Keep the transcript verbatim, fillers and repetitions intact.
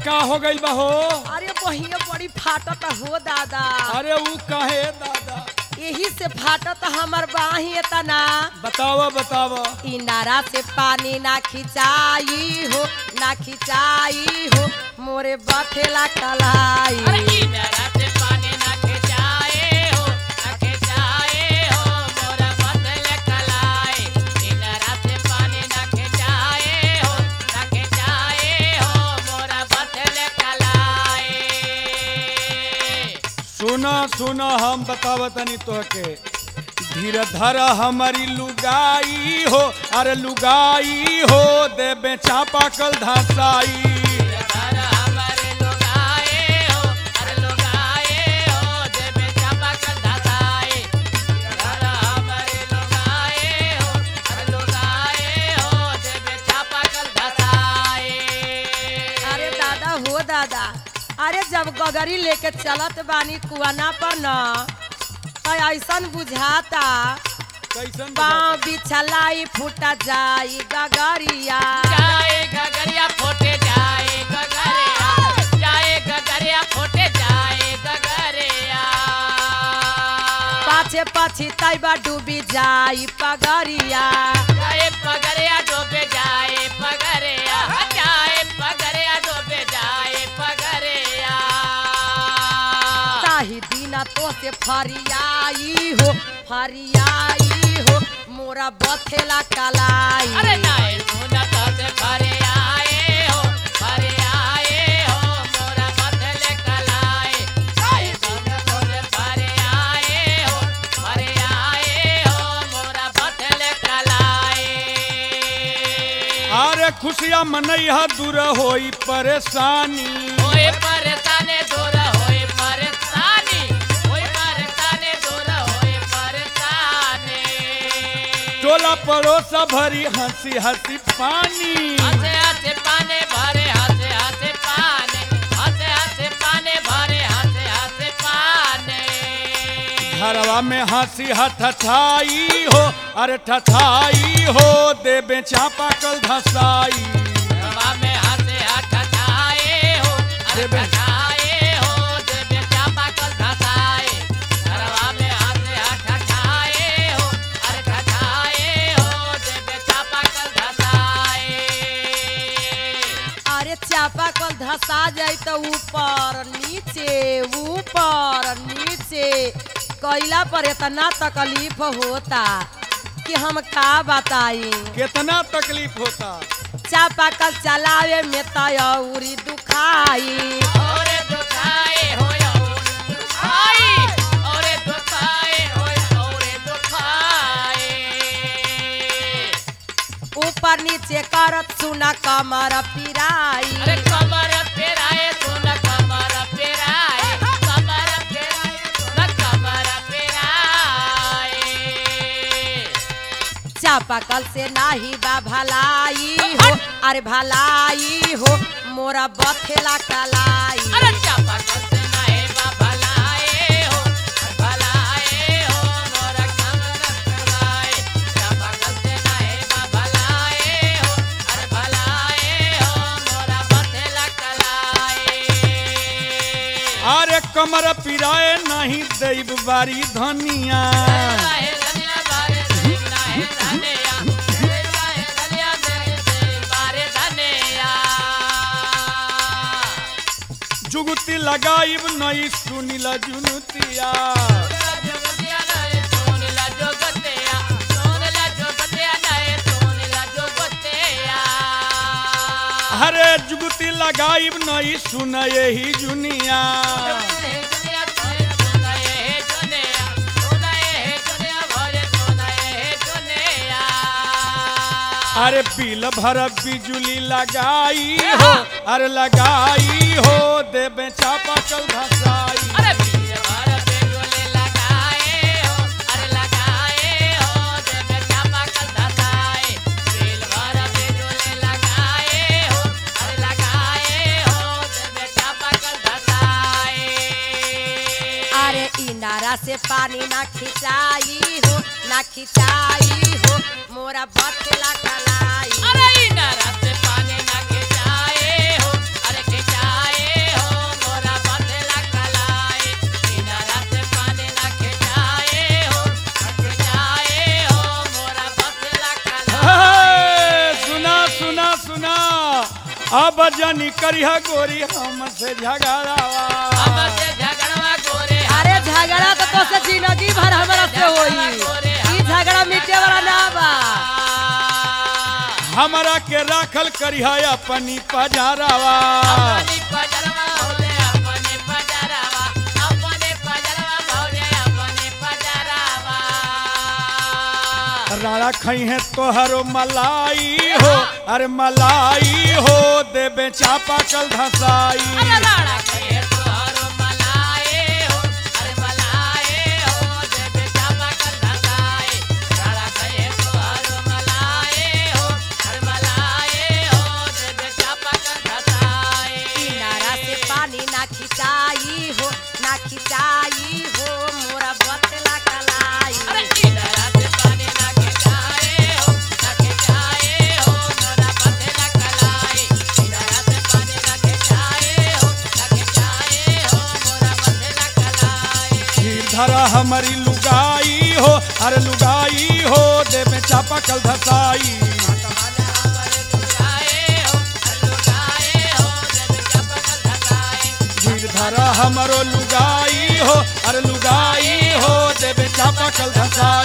का हो गई बा हो? अरे बहिया बड़ी फाटत हो दादा। अरे ऊ काहे दादा? यही से फाटत हमर बाही इतना। बतावा बतावा। इनारा से पानी ना खिंचाई हो, ना खिंचाई हो, मोरे बथेला कलाई। अरे इनारा से पानी ना खिंचाए हो, ना खिंचाए हो, मोरा बथेला कलाई। इनारा से पानी ना खिंचाए हो, ना खिंचाए हो, मोरा बथेला कलाई। सुना सुना हम बतावतनी तोहके। धीरे धरा हमारी लुगाई हो, अरे लुगाई हो देबे चापा कल धसाई। अरे हमारे लोग आए हो, अरे लोग आए हो, देवे चापा कल धसाई। अरे हमारे लोग आए हो, अरे लोग आए हो, देवे चापा कल धसाई। अरे दादा हो दादा, अरे जब गगरी लेके चलत बानी कुआना पर न, तो ऐसन बुझाता कैसन पाँव बिछलाई फूटा जाई गगरिया। जाए गगरिया फोटे जाए गगरिया, जाए गगरिया फोटे जाए गगरिया। पाछे पाछी तैबा डूबी जाई पगरिया। जाए पगरिया डूबे जाए पगरिया, जाए पगरिया डूबे जाए पगरिया। ताही दीना तो से फरियाई हो, फरियाई हो, मोरा बथेला कलाई। अरे नाय सुना तो से भरे आए हो, भरे आए हो, मोरा बथेले कलाई। नाय सुना तो से भरे आए हो, भरे आए हो, मोरा बथेले कलाई। अरे खुशियाँ मनैया दूर होई परेशानी। होए परेशानी दूर होए परेशानी, होए परेशानी दूर होए परेशानी। टोला पड़ोसा भरी हंसी हंसी पानी। हंसे हंसे पानी भरे, हंसे हंसे पानी, हंसे हंसे पानी भरे, हंसे हंसे पानी। घरवा में हंसी हथाई हो, अरे ठठाई हो देबे चापा कल धसाई। घरवा में हंसे हठाए हो, अरे ठठाए हो, देवे चापा कल धसाए। घरवा में हंसे हठाए हो, अरे ठठाए हो, देवे चापा कल धसाए। अरे चापा कल धसा जाई तो ऊपर नीचे ऊपर नीचे कैला पर इतना तकलीफ होता कि हम का बताई। कितना तकलीफ होता। चापा कल चलावे में तयौरी दुखाई। औरे दुखाए हो, औरे दुखाए, औरे दुखाए हो, औरे दुखाए। ऊपर नीचे करत सुना कमर पिराई। अरे कमर पेराए सुन कमर पेराए, कमर पेराए सुन कमर पेराए। चापा कल से नाही बा भलाई हो, अरे भलाई हो, मोरा बथेला कलाई। अरे चापा कल से नहीं बा भलाए हो, भलाए हो, मोरा कमर पेराए। चापा कल से नहीं बा भलाए हो, अरे भलाए हो, मोरा बथेला कलाई। अरे कमर पिराए नहीं देब बारी धनिया। राहे धनिया बारे राहे धनिया, राहे धनिया दे बारे धनिया। जुगती लगाइब नहीं सुनिला जुनुतिया। जोगतिया नहीं सुनिला जोगतिया, सुनिला जोगतिया नहीं सुनिला जोगतिया। अरे जुगती लगाइब नहीं सुन यही जुनिया। अरे बिल भर बिजुली लगाई हो, अरे लगाई हो देबे चापा कल धसाई। अरे बीर भर बेगोले लगाए हो, अरे लगाए हो, देवे चापा कल धसाए। बीर भर बेगोले लगाए हो, अरे लगाए हो, देवे चापा कल धसाए। अरे इनारा से पानी ना खिंचाई हो, ना खिंचाई हो, मोरा बथेला कलाई। अरे इनारा से पानी ना खिंचाए हो, अरे खिंचाए अब जनी करिया गोरी हमसे झगड़ावा हमसे झगड़वा गोरे अरे झगड़ा तो तो से जिंदगी भर हमरा से होई ई झगड़ा मिटे वाला ना बा हमरा के राखल करिया अपनी पजारावा अपने पजरवा भौरे अपने पजरवा अपने पजरवा भौरे अपने पजरवा राणा खई है तोहरो मलाई हो अरे मलाई हो देबे चापा कल धसाई अरे राणा के तोहरो मलाए हो अरे मलाए हो देबे चापा कर धसाए राणा के तोहरो मलाए हो अरे मलाए हो देबे चापा कर धसाए किनारा से पानी ना खिंचाई हो ना खिंचाई हो मोरा बतला कलाई अरे किनारा से पानी ना खिंचाए हो ना खिंचाए हो मोरा बदला कलाई किनारा से पानी ना खिंचाए हो ना खिंचाए हो मोरा बदला कलाई धीर धरा हमारी लुगाई हो अरे लुगाई हो देबे चापा कल धसाई धीर धरा हमरो लुगाई हो अरे लुगाई हो देबे चापा कल धसाई